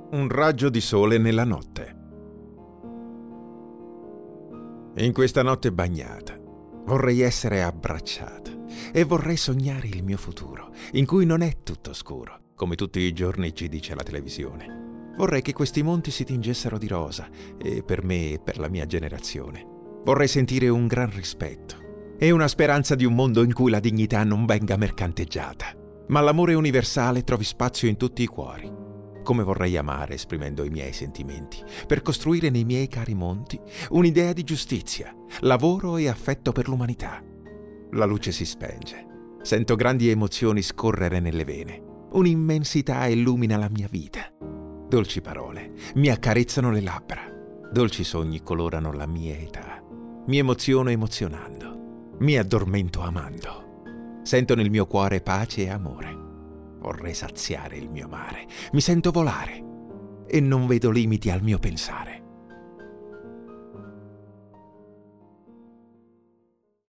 Un raggio di sole nella notte. In questa notte bagnata vorrei essere abbracciata e vorrei sognare il mio futuro, in cui non è tutto scuro, come tutti i giorni ci dice la televisione. Vorrei che questi monti si tingessero di rosa, e per me e per la mia generazione. Vorrei sentire un gran rispetto e una speranza di un mondo in cui la dignità non venga mercanteggiata, ma l'amore universale trovi spazio in tutti i cuori. Come vorrei amare esprimendo i miei sentimenti, per costruire nei miei cari monti un'idea di giustizia, lavoro e affetto per l'umanità. La luce si spenge, sento grandi emozioni scorrere nelle vene, un'immensità illumina la mia vita. Dolci parole mi accarezzano le labbra, dolci sogni colorano la mia età. Mi emoziono emozionando, mi addormento amando. Sento nel mio cuore pace e amore. Vorrei saziare il mio mare, mi sento volare e non vedo limiti al mio pensare.